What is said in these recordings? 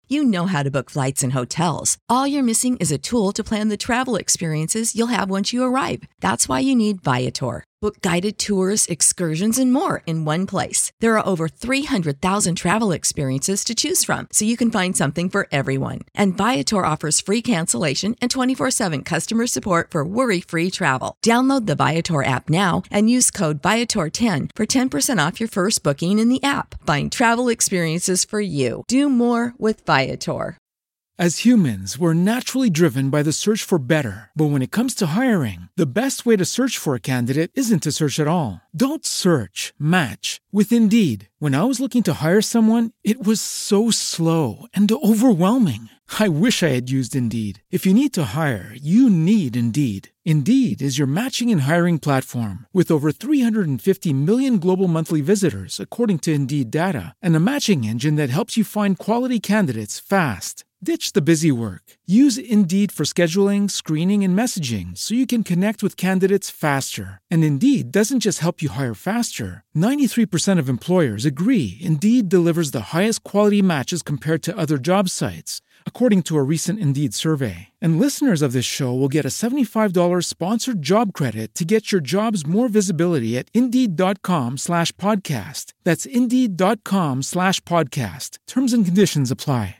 You know how to book flights and hotels. All you're missing is a tool to plan the travel experiences you'll have once you arrive. That's why you need Viator. Book guided tours, excursions, and more in one place. There are over 300,000 travel experiences to choose from, so you can find something for everyone. And Viator offers free cancellation and 24/7 customer support for worry-free travel. Download the Viator app now and use code Viator10 for 10% off your first booking in the app. Find travel experiences for you. Do more with Viator. As humans, we're naturally driven by the search for better. But when it comes to hiring, the best way to search for a candidate isn't to search at all. Don't search, match with Indeed. When I was looking to hire someone, it was so slow and overwhelming. I wish I had used Indeed. If you need to hire, you need Indeed. Indeed is your matching and hiring platform with over 350 million global monthly visitors, according to Indeed data, and a matching engine that helps you find quality candidates fast. Ditch the busy work. Use Indeed for scheduling, screening, and messaging so you can connect with candidates faster. And Indeed doesn't just help you hire faster. 93% of employers agree Indeed delivers the highest quality matches compared to other job sites, according to a recent Indeed survey. And listeners of this show will get a $75 sponsored job credit to get your jobs more visibility at Indeed.com/podcast. That's Indeed.com/podcast. Terms and conditions apply.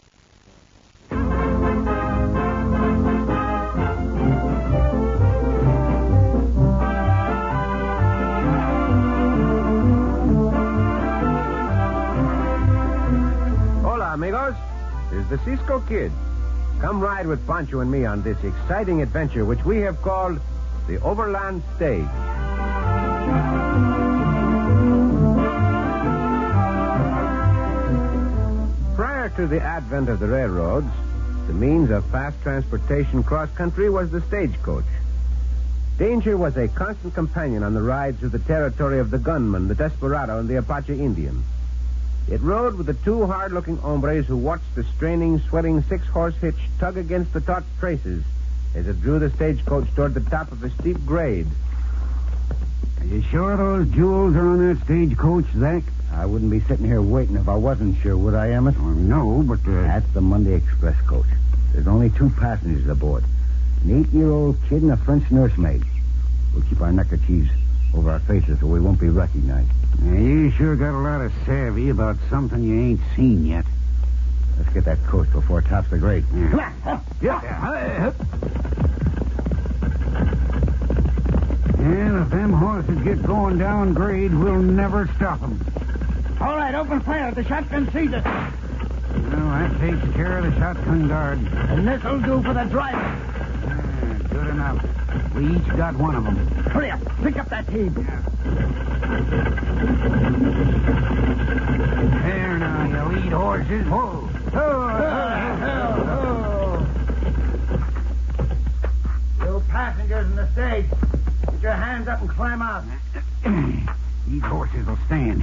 Amigos, this is the Cisco Kid. Come ride with Pancho and me on this exciting adventure which we have called the Overland Stage. Prior to the advent of the railroads, the means of fast transportation cross-country was the stagecoach. Danger was a constant companion on the rides through the territory of the gunman, the desperado, and the Apache Indian. It rode with the two hard-looking hombres who watched the straining, sweating six-horse hitch tug against the taut traces as it drew the stagecoach toward the top of a steep grade. Are you sure those jewels are on that stagecoach, Zach? I wouldn't be sitting here waiting if I wasn't sure, would I, Emmett? Oh, no, but... That's the Monday Express coach. There's only 2 passengers aboard. An 8-year-old kid and a French nursemaid. We'll keep our neckerchiefs over our faces so we won't be recognized. Yeah, you sure got a lot of savvy about something you ain't seen yet. Let's get that coach before it tops the grade. Yeah. Come on. Yeah. And if them horses get going down grade, we'll never stop them. All right, open fire. The shotgun sees us. Well, that takes care of the shotgun guard. And this'll do for the driver. Yeah, good enough. We each got one of them. Hurry up. Pick up that team. There now, you lead horses. Whoa. You passengers in the stage, get your hands up and climb out. These horses will stand.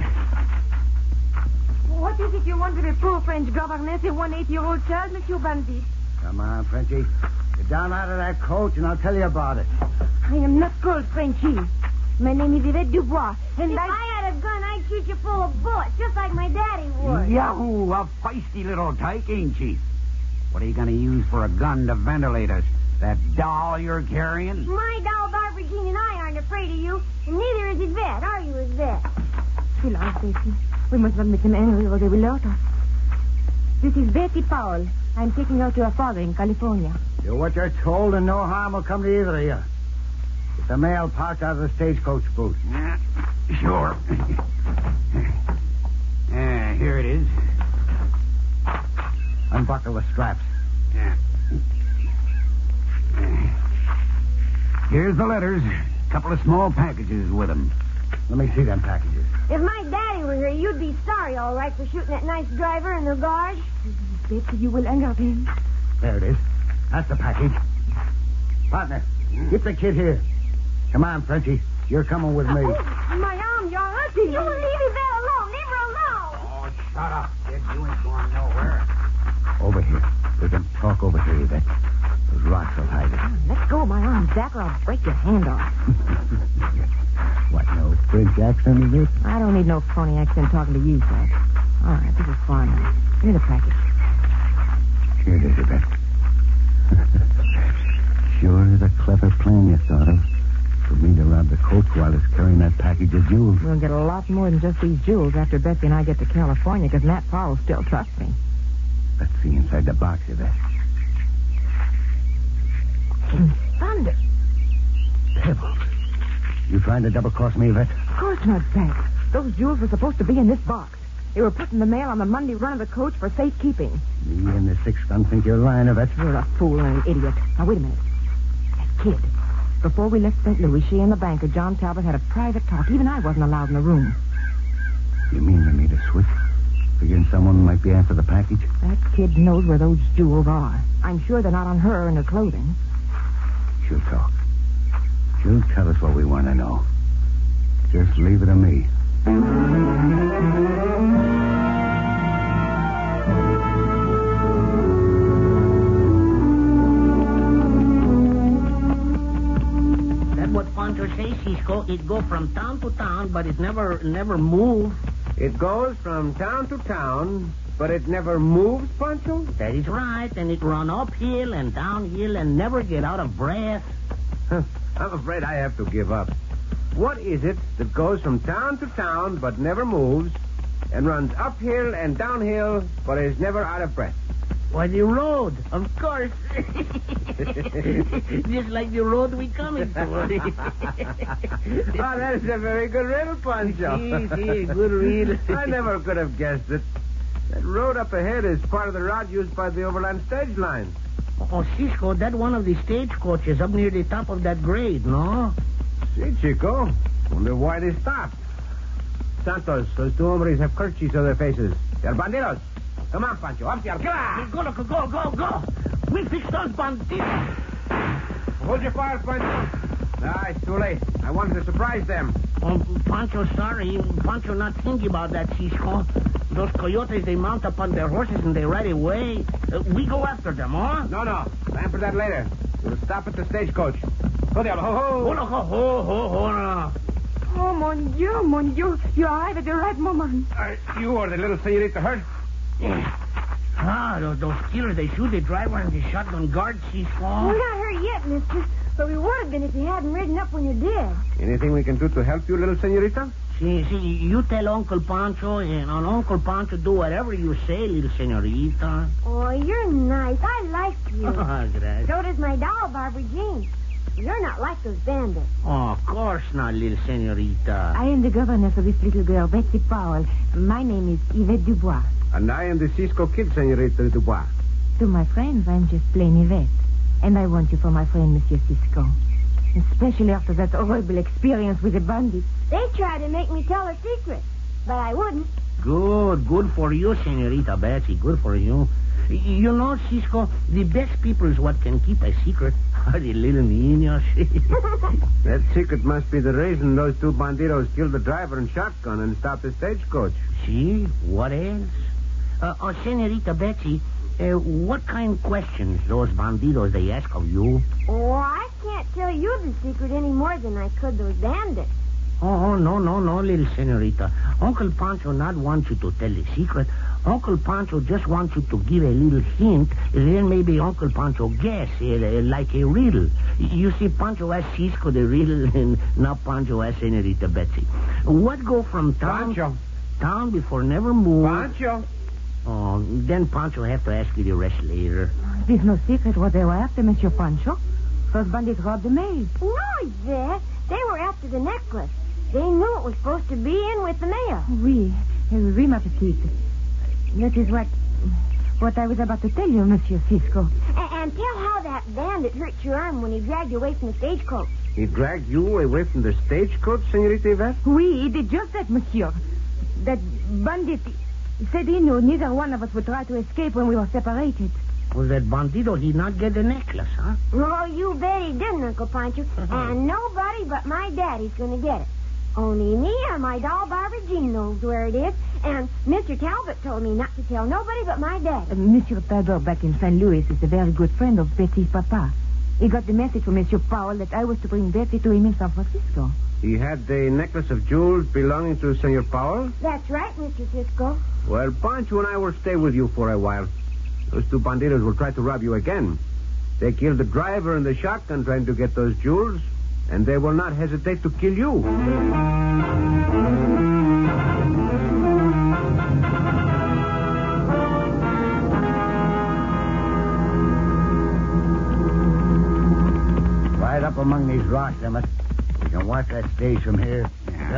What is it you want with a poor French governess and one 8-year-old child, Monsieur Bandit? Come on, Frenchie. Get down out of that coach and I'll tell you about it. I am not called Frenchie. My name is Yvette Dubois, and If I had a gun, I'd shoot you full of bullets, just like my daddy would. Yahoo! A feisty little tyke, ain't she? What are you going to use for a gun to ventilate us? That doll you're carrying? My doll, Barbara Jean, and I aren't afraid of you, and neither is Yvette. Are you, Yvette? Chill out, Betty. We must not make them angry or they will hurt us. This is Betty Powell. I'm taking her to her father in California. Do what you're told and no harm will come to either of you. Get the mail pouch out of the stagecoach boot. Yeah, sure. Here it is. Unbuckle the straps. Yeah. Here's the letters. A couple of small packages with them. Let me see them packages. If my daddy were here, you'd be sorry, all right, for shooting that nice driver and the guard. Betty, you will anger him. There it is. That's the package. Partner, get the kid here. Come on, Frenchie. You're coming with me. Oh, my arm, you're hurting. You leave Yvette alone. Leave her alone. Oh, shut up, kid. You ain't going nowhere. Over here. We can talk over here, Yvette. Those rocks will hide it. Let go of my arm, Zach, or I'll break your hand off. What, no French accent, is it? I don't need no phony accent talking to you, Zach. All right, this is fine now. Give me the package. plan you thought of? For me to rob the coach while it's carrying that package of jewels. We'll get a lot more than just these jewels after Betsy and I get to California, because Matt Powell still trusts me. Let's see inside the box, Yvette. Thunder. Pebbles. You trying to double-cross me, Yvette? Of course not, Pat. Those jewels were supposed to be in this box. They were put in the mail on the Monday run of the coach for safekeeping. Me and the six-gun think you're lying, Yvette. You're a fool and an idiot. Now, wait a minute. That kid. Before we left St. Louis, she and the banker, John Talbot, had a private talk. Even I wasn't allowed in the room. You mean they made a switch? Figuring someone might be after the package? That kid knows where those jewels are. I'm sure they're not on her and her clothing. She'll talk. She'll tell us what we want to know. Just leave it to me. That's what Pancho says, Cisco. It go from town to town, but it never move. It goes from town to town, but it never moves, Pancho? That is right, and it run uphill and downhill and never get out of breath. I'm afraid I have to give up. What is it that goes from town to town but never moves and runs uphill and downhill but is never out of breath? Why, the road, of course. Just like the road we coming to. Oh, that is a very good riddle, Pancho. See, good riddle. I never could have guessed it. That road up ahead is part of the route used by the overland stage line. Oh, Cisco, that one of the stagecoaches up near the top of that grade, no? See, Chico. Wonder why they stopped. Santos, those two hombres have kerchiefs on their faces. They're bandidos. Come on, Pancho. Up there. Come on. Go. We fixed those bandidos. Hold your fire, Pancho. Nah, it's too late. I wanted to surprise them. Oh, Pancho, sorry. Pancho not thinking about that, Cisco. Those coyotes, they mount upon their horses and they ride away. We go after them, huh? No. Plan for that later. We'll stop at the stagecoach. Go there. Ho. Ho. Oh, mon Dieu. You arrive at the right moment. You or the little senorita hurt? Those killers, they shoot the driver and the shotgun guard, Cisco. We're not hurt yet, mister. But we would have been if you hadn't ridden up when you did. Anything we can do to help you, little senorita? See, you tell Uncle Pancho, and Uncle Pancho do whatever you say, little senorita. Oh, you're nice. I like you. Gracias. So does my doll, Barbara Jean. You're not like those bandits. Oh, of course not, little senorita. I am the governess of this little girl, Betsy Powell. My name is Yvette Dubois. And I am the Cisco Kid, senorita Dubois. To my friends, I'm just plain Yvette. And I want you for my friend, Monsieur Cisco. Especially after that horrible experience with the bandits. They tried to make me tell a secret, but I wouldn't. Good for you, senorita Betsy. Good for you. You know, Cisco, the best people is what can keep a secret are the little niños. That secret must be the reason those two bandidos killed the driver and shotgun and stopped the stagecoach. See? What else? Senorita Betsy, what kind of questions those bandidos they ask of you? Oh, I can't tell you the secret any more than I could those bandits. Oh, no, little senorita. Uncle Pancho not want you to tell the secret. Uncle Pancho just wants you to give a little hint, and then maybe Uncle Pancho guess, like a riddle. You see, Pancho asked Cisco the riddle, and now Pancho asked Senorita Betsy. What go from town... Pancho. Town before never move... Pancho. Oh, then Pancho have to ask you the rest later. There's no secret what they were after, Monsieur Pancho. Those bandits robbed the mail. No, Yvette. They were after the necklace. They knew it was supposed to be in with the mail. Oui, ma petite. That is what I was about to tell you, Monsieur Cisco. And tell how that bandit hurt your arm when he dragged you away from the stagecoach. He dragged you away from the stagecoach, senorita Yvette? Oui, he did just that, Monsieur. That bandit said he knew neither one of us would try to escape when we were separated. Was that bandito he not get the necklace, huh? Oh, you bet he didn't, Uncle Pancho. And nobody but my daddy's going to get it. Only me or my doll Barbara Jean knows where it is. And Mr. Talbot told me not to tell nobody but my dad. Monsieur Talbot back in St. Louis is a very good friend of Betsy's papa. He got the message from Monsieur Powell that I was to bring Betsy to him in San Francisco. He had the necklace of jewels belonging to Senor Powell? That's right, Mr. Cisco. Well, Pancho and I will stay with you for a while. Those two bandidos will try to rob you again. They killed the driver and the shotgun trying to get those jewels, and they will not hesitate to kill you. Right up among these rocks, Emmett. You can watch that stage from here.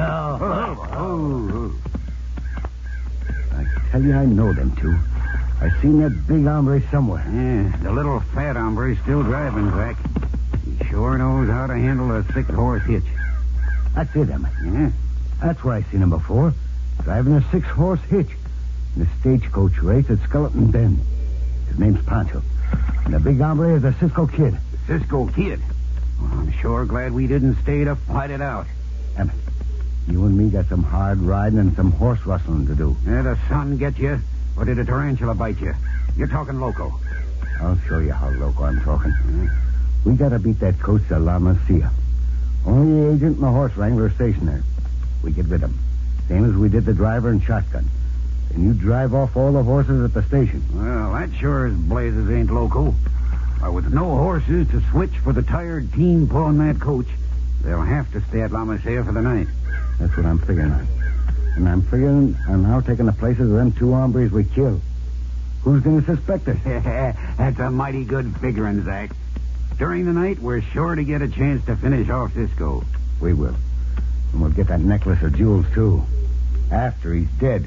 I tell you, I know them two. I seen that big hombre somewhere. Yeah, the little fat hombre's still driving, Zach. He sure knows how to handle a 6-horse hitch. That's it, Emmett. Yeah? That's where I seen him before. Driving a 6-horse hitch in a stagecoach race at Skeleton Bend. His name's Pancho. And the big hombre is the Cisco Kid. The Cisco Kid? Well, I'm sure glad we didn't stay to fight it out. Emmett, you and me got some hard riding and some horse rustling to do. Did the sun get you? Or did a tarantula bite you? You're talking loco. I'll show you how loco I'm talking. We gotta beat that coach to La Masia. Only the agent and the horse wrangler are stationed there. We get rid of them. Same as we did the driver and shotgun. And you drive off all the horses at the station. Well, that sure as blazes ain't loco. With no horses to switch for the tired team pulling that coach, they'll have to stay at La Masia for the night. That's what I'm figuring on. And I'm figuring on now taking the places of them two hombres we killed. Who's going to suspect us? That's a mighty good figuring, Zach. During the night, we're sure to get a chance to finish off Cisco. We will. And we'll get that necklace of jewels, too. After he's dead.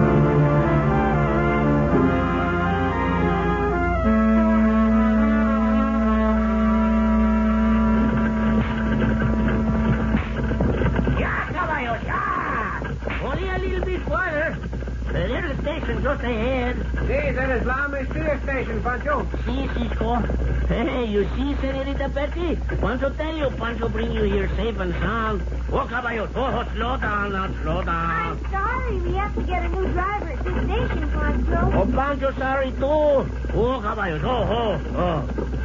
Just ahead. See, that is La Masia station, Pancho. See, Cisco. Hey, you see, Senorita Betty? Pancho tell you, Pancho bring you here safe and sound. Oh, caballo. Oh, slow down now, slow down. I'm sorry. We have to get a new driver at this station, Pancho. Oh, Pancho sorry, too. Oh, caballo. Oh.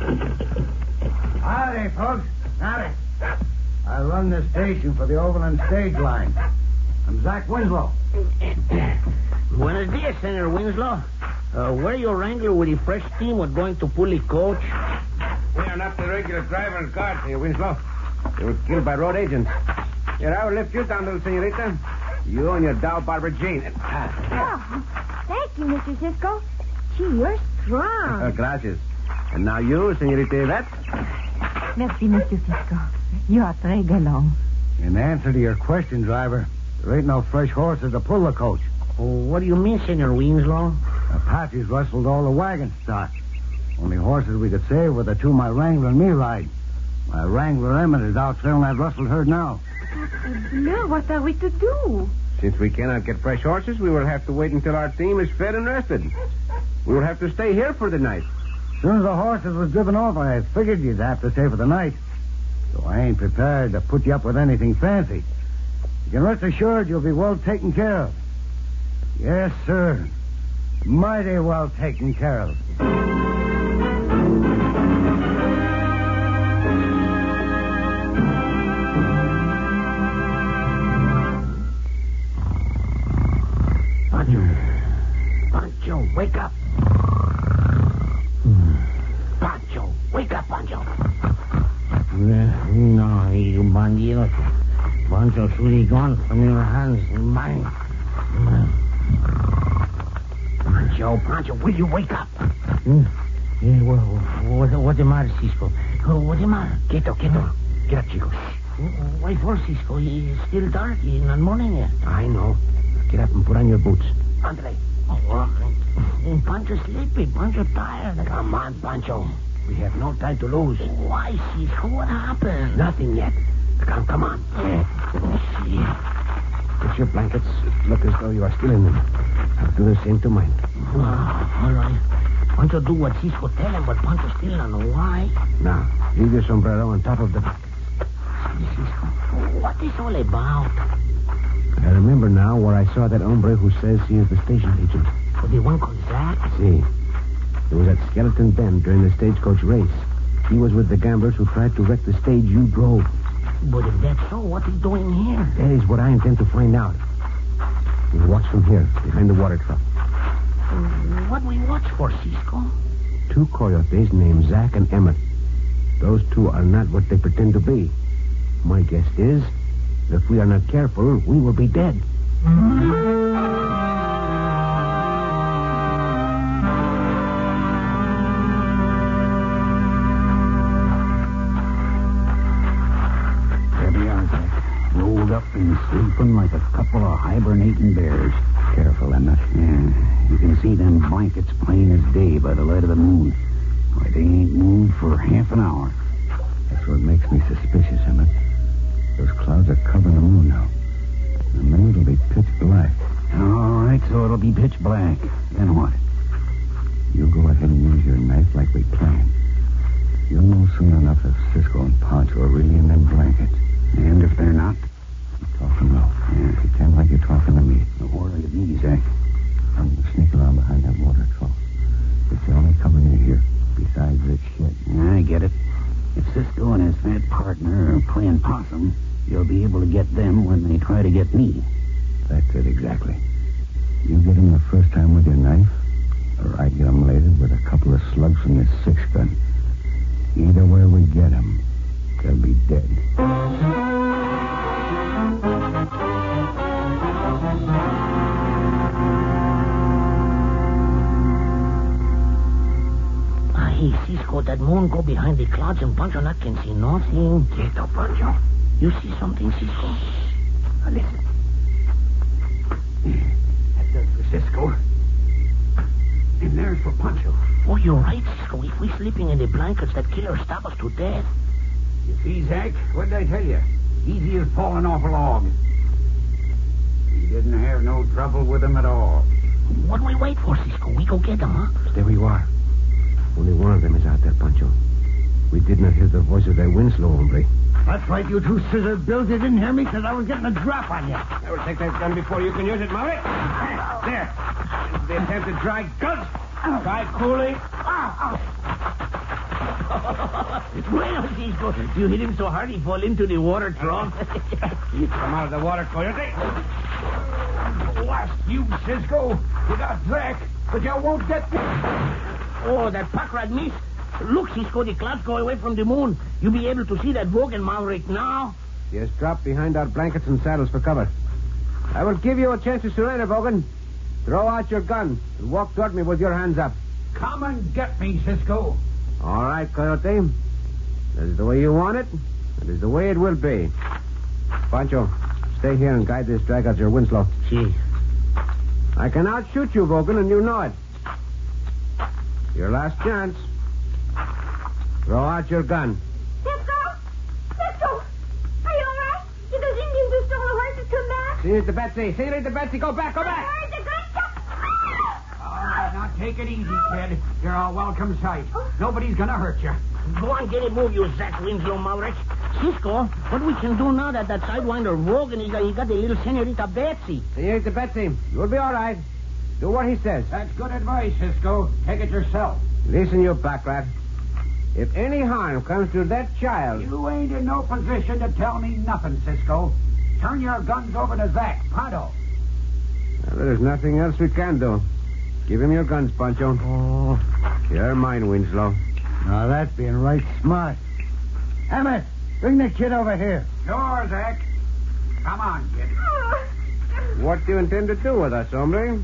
Howdy, folks. Howdy. I run the station for the Overland Stage Line. I'm Zach Winslow. Buenos dias, Senator Winslow. Where your wrangler with the fresh team was going to pull the coach? We are not the regular driver and guard here, Winslow. They were killed by road agents. Here, I will lift you down, little senorita. You and your doll, Barbara Jean. Oh, thank you, Mr. Cisco. Gee, you're strong. Gracias. And now you, senorita Yvette. Merci, Mr. Cisco. You are très galant. In answer to your question, driver, there ain't no fresh horses to pull the coach. Oh, what do you mean, Senor Winslow? Apaches rustled all the wagon stock. Only horses we could save were the two my wrangler and me ride. My wrangler Emmett is out trailing that rustled herd now. Now, what are we to do? Since we cannot get fresh horses, we will have to wait until our team is fed and rested. We will have to stay here for the night. As soon as the horses was driven off, I figured you'd have to stay for the night. So I ain't prepared to put you up with anything fancy. You can rest assured you'll be well taken care of. Yes, sir. Mighty well taken care of. Pancho, wake up. Pancho, wake up, Pancho. No, you bandidos. Pancho should be gone from your hands and mine. Pancho, will you wake up? Yeah, what's the matter, Cisco? What's the matter? Quieto. Get up, chicos. Why for, Cisco? It's still dark. It's not morning yet. I know. Get up and put on your boots. Andre. Pancho's sleepy. Pancho tired. Come on, Pancho. We have no time to lose. Why, Cisco? What happened? Nothing yet. Come on. Get your blankets. Look as though you are still in them. I'll do the same to mine. All right. Pancho do what Cisco tell him, but Pancho still don't know why. Now, leave your sombrero on top of the bucket. Cisco, what is all about? I remember now where I saw that hombre who says he is the station agent. Oh, the one called Zach? See. It was at Skeleton Bend during the stagecoach race. He was with the gamblers who tried to wreck the stage you drove. But if that's so, what is he doing here? That is what I intend to find out. We'll watch from here, behind the water truck. What we watch for, Cisco? two coyotes named Zack and Emmett. Those two are not what they pretend to be. My guess is that if we are not careful, we will be dead. Up and sleeping like a couple of hibernating bears. Careful, Emmett. Yeah, you can see them blankets plain as day by the light of the moon. Why, they ain't moved for half an hour. That's what makes me suspicious, Emmett. Those clouds are covering the moon now. In a minute, it'll be pitch black. All right, so it'll be pitch black. Then what? You go ahead and use your knife like we planned. You'll know soon enough if Cisco and Pancho are really in them blankets. And if they're not? Talking low. Yeah, pretend like you're talking to me. Or to me, Zach. I'm going to sneak around behind that water trough. It's the only cover you hear, besides this shit. I get it. If Cisco and his fat partner are playing possum, you'll be able to get them when they try to get me. That's it, exactly. You get them the first time with your knife, or I get them later with a couple of slugs from this 6-gun. Either way we get them, they'll be dead. Hey, Cisco, that moon go behind the clouds and Pancho not can see nothing. Quieto, Pancho. You see something, Cisco? Now listen. That does for Cisco. And there's for Pancho. Oh, you're right, Cisco. If we're sleeping in the blankets, that killer stab us to death. You see, Zach? What did I tell you? Easy as falling off a log. He didn't have no trouble with him at all. What do we wait for, Cisco? We go get them, huh? Stay where you are. Only one of them is out there, Pancho. We did not hear the voice of that Winslow hombre. That's right, you two scissor bills. You didn't hear me because I was getting a drop on you. I will take that gun before you can use it, Murray. There. The attempt to dry goods. Try cooling. Well, Cisco, you hit him so hard he fall into the water trough. Come out of the water, Coyote. Blast you, Cisco. You got Zach, but you won't get me. Oh, that pack rat miss. Look, Cisco, the clouds go away from the moon. You'll be able to see that Vogan Maverick now. Yes, drop behind our blankets and saddles for cover. I will give you a chance to surrender, Vogan. Throw out your gun and walk toward me with your hands up. Come and get me, Cisco. All right, Coyote. That is the way you want it. That is the way it will be. Pancho, stay here and guide this drag out your Winslow. See. I can outshoot you, Vogan, and you know it. Your last chance. Throw out your gun. Cisco! Cisco! Are you all right? Did those Indians who stole the horses come back? Senorita Betsy! Senorita Betsy, go back, go back! I heard the gunshot. All right, now take it easy, kid. You're a welcome sight. Nobody's gonna hurt you. Go on, get a move, you Zach Winslow Maverick. Cisco, what we can do now that sidewinder Vogan, he got the little Senorita Betsy. Senorita Betsy, you'll be all right. Do what he says. That's good advice, Cisco. Take it yourself. Listen, you black rat. If any harm comes to that child... You ain't in no position to tell me nothing, Cisco. Turn your guns over to Zach, pronto. Well, there's nothing else we can do. Give him your guns, Pancho. Oh. You're mine, Winslow. Now, that's being right smart. Emmett, bring the kid over here. Sure, Zach. Come on, kid. What do you intend to do with us, hombre?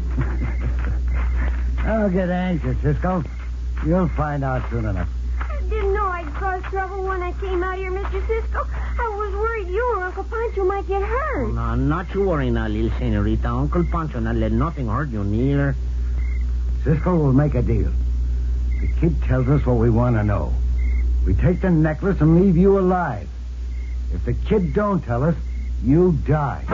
Don't get anxious, Cisco. You'll find out soon enough. I didn't know I'd cause trouble when I came out here, Mr. Cisco. I was worried you or Uncle Pancho might get hurt. Oh, no, not you worry now, little Senorita. Uncle Pancho not let nothing hurt you neither. Cisco will make a deal. The kid tells us what we want to know. We take the necklace and leave you alive. If the kid don't tell us, you die.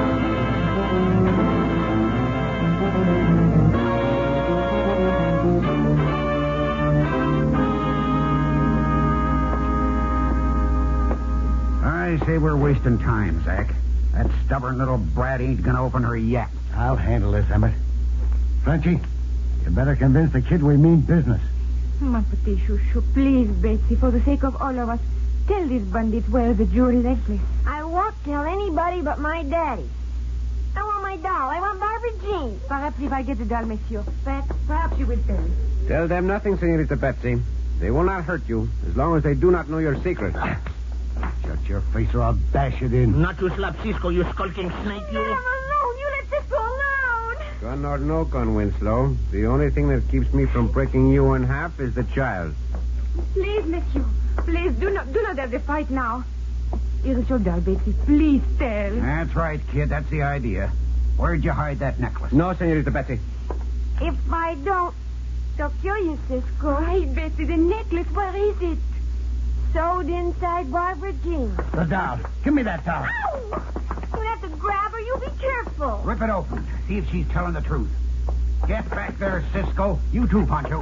I say we're wasting time, Zach. That stubborn little brat ain't gonna open her yet. I'll handle this, Emmett. Frenchy, you better convince the kid we mean business. My petit chouchou, please, Betsy, for the sake of all of us, tell these bandits where the jewel necklace. I won't tell anybody but my daddy. I want my doll. I want Barbara Jean. Perhaps if I get the doll, monsieur, perhaps you will tell. Tell them nothing, Senorita Betsy. They will not hurt you as long as they do not know your secret. Shut your face or I'll bash it in. Not to slap Cisco, you skulking snake, you. Let him alone. You let Cisco alone. Gun or no gun, Winslow. The only thing that keeps me from breaking you in half is the child. Please, monsieur. Please, do not have the fight now. Here is your doll, Betsy. Please tell. That's right, kid. That's the idea. Where'd you hide that necklace? No, Senorita Betsy. If I don't, they'll kill you, Cisco. Hey, Betsy, the necklace, where is it? Sewed inside Barbara Jean. The doll. Give me that doll. Ow! You have to grab her. You be careful. Rip it open. See if she's telling the truth. Get back there, Cisco. You too, Pancho.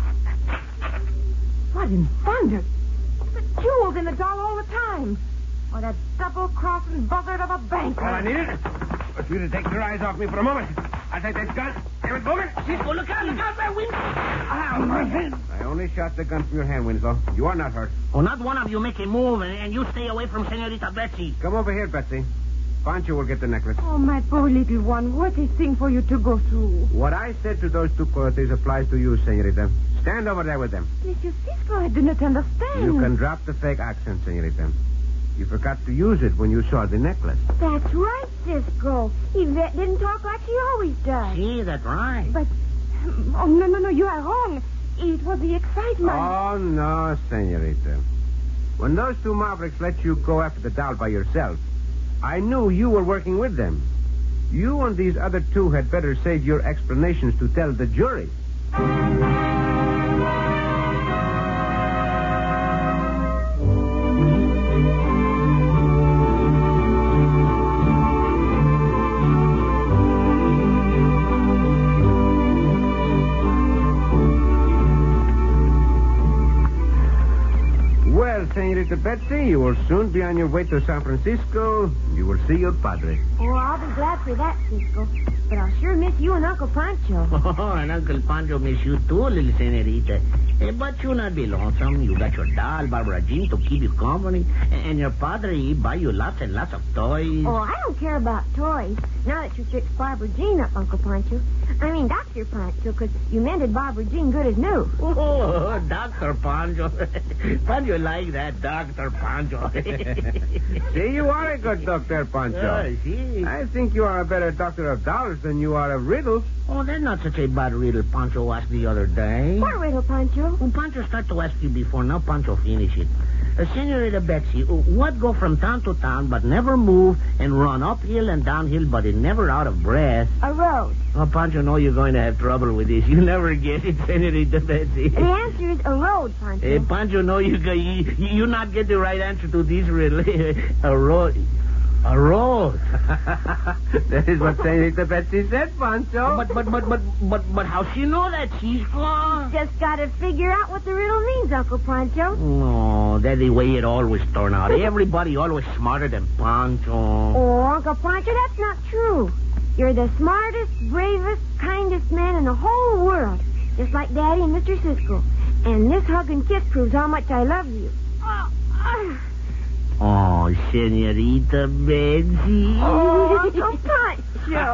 What in thunder? The jewels in the doll all the time. Or that double-crossing buzzard of a banker. All I needed was you to take your eyes off me for a moment. I'll take that gun. Give it over. Cisco, look out, there, Winslow. I only shot the gun from your hand, Winslow. You are not hurt. Oh, not one of you make a move, and you stay away from Senorita Betsy. Come over here, Betsy. Pancho will get the necklace. Oh, my poor little one. What a thing for you to go through. What I said to those two coyotes applies to you, Senorita. Stand over there with them. Monsieur Cisco, I do not understand. You can drop the fake accent, Senorita. You forgot to use it when you saw the necklace. That's right, Cisco. Yvette didn't talk like she always does. See, that's right. But, oh, no, you are wrong. It was the excitement. Oh, no, Senorita. When those two mavericks let you go after the doll by yourself, I knew you were working with them. You and these other two had better save your explanations to tell the jury. Senorita Betsy, you will soon be on your way to San Francisco. You will see your padre. Oh, I'll be glad for that, Cisco. But I'll sure miss you and Uncle Pancho. Oh, and Uncle Pancho miss you too, little Senorita. But you not be lonesome. You got your doll, Barbara Jean, to keep you company. And your padre, he buy you lots and lots of toys. Oh, I don't care about toys. Now that you fixed Barbara Jean up, Uncle Pancho. I mean, Dr. Pancho, because you mended Barbara Jean good as new. Oh, Dr. Pancho. Pancho like that, Dr. Pancho. See, you are a good Dr. Pancho. See. I think you are a better doctor of dolls than you are of riddles. Oh, that's not such a bad riddle Pancho asked the other day. What riddle, Pancho? Well, Pancho started to ask you before. Now Pancho finish it. Senorita Betsy, what go from town to town but never move and run uphill and downhill but it never out of breath? A road. Oh, Pancho, know you're going to have trouble with this. You never get it, Senorita Betsy. The answer is a road, Pancho. Pancho, no, you not get the right answer to this riddle. A road. A road. That is what Senorita Betsy said, Pancho. But how she know that? She's gone. Just got to figure out what the riddle means, Uncle Pancho. No, that's the way it always turned out. Everybody always smarter than Pancho. Oh, Uncle Pancho, that's not true. You're the smartest, bravest, kindest man in the whole world. Just like Daddy and Mr. Cisco. And this hug and kiss proves how much I love you. Oh, Senorita Betsy. Oh, Uncle Pancho.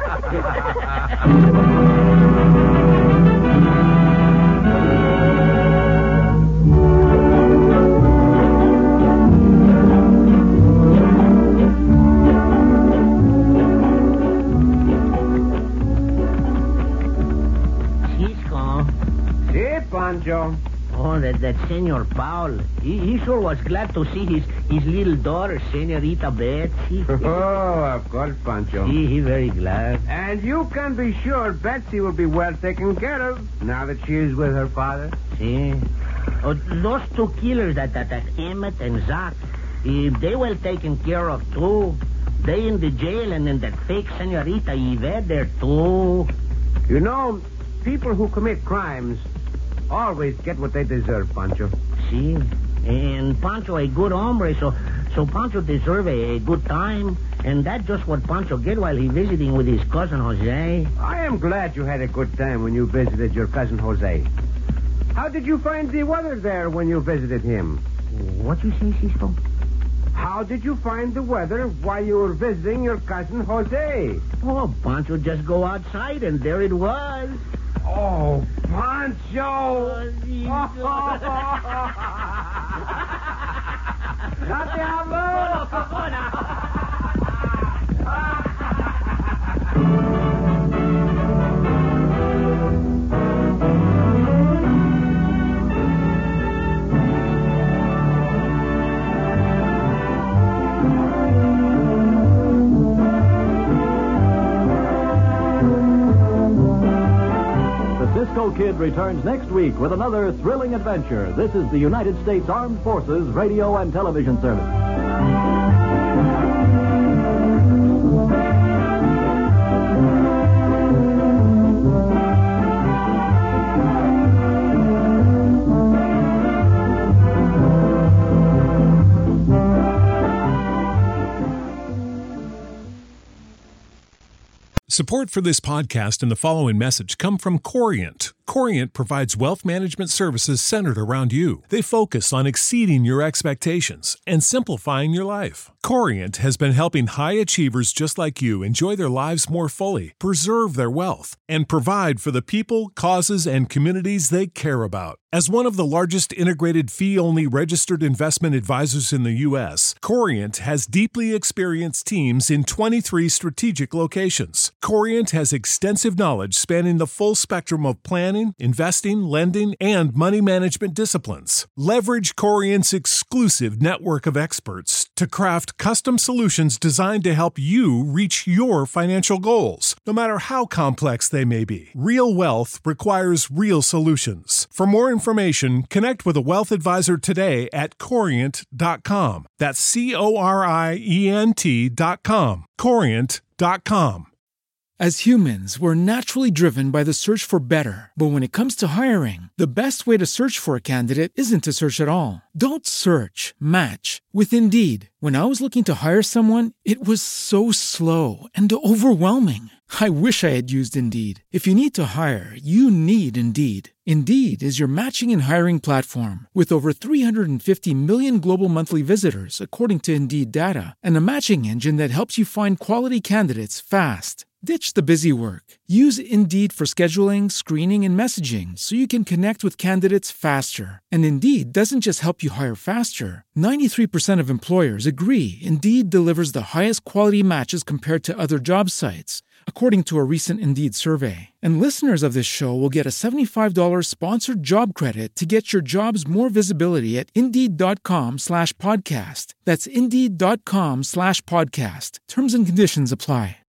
Cisco. Si, Pancho. Oh, that Senor Paul. He sure was glad to see his little daughter, Senorita Betsy. Oh, of course, Pancho. He very glad. And you can be sure Betsy will be well taken care of now that she is with her father. See? Oh, those two killers, that Emmett and Zach, they well taken care of, too. They in the jail, and then that fake Senorita Yvette there, too. You know, people who commit crimes always get what they deserve, Pancho. See? And Pancho a good hombre, so Pancho deserve a good time. And that's just what Pancho get while he visiting with his cousin Jose. I am glad you had a good time when you visited your cousin Jose. How did you find the weather there when you visited him? What you say, Cisco? How did you find the weather while you were visiting your cousin Jose? Oh, Pancho just go outside, and there it was. Oh, Pancho! ¡No te hablo! Cisco Kid returns next week with another thrilling adventure. This is the United States Armed Forces Radio and Television Service. Support for this podcast and the following message come from Corient. Corient provides wealth management services centered around you. They focus on exceeding your expectations and simplifying your life. Corient has been helping high achievers just like you enjoy their lives more fully, preserve their wealth, and provide for the people, causes, and communities they care about. As one of the largest integrated fee-only registered investment advisors in the U.S., Corient has deeply experienced teams in 23 strategic locations. Corient has extensive knowledge spanning the full spectrum of planning, investing, lending, and money management disciplines. Leverage Corient's exclusive network of experts to craft custom solutions designed to help you reach your financial goals, no matter how complex they may be. Real wealth requires real solutions. For more information, connect with a wealth advisor today at Corient.com. That's Corient.com. Corient.com. As humans, we're naturally driven by the search for better. But when it comes to hiring, the best way to search for a candidate isn't to search at all. Don't search, match with Indeed. When I was looking to hire someone, it was so slow and overwhelming. I wish I had used Indeed. If you need to hire, you need Indeed. Indeed is your matching and hiring platform with over 350 million global monthly visitors, according to Indeed data, and a matching engine that helps you find quality candidates fast. Ditch the busy work. Use Indeed for scheduling, screening, and messaging so you can connect with candidates faster. And Indeed doesn't just help you hire faster. 93% of employers agree Indeed delivers the highest quality matches compared to other job sites, according to a recent Indeed survey. And listeners of this show will get a $75 sponsored job credit to get your jobs more visibility at Indeed.com/podcast. That's Indeed.com/podcast. Terms and conditions apply.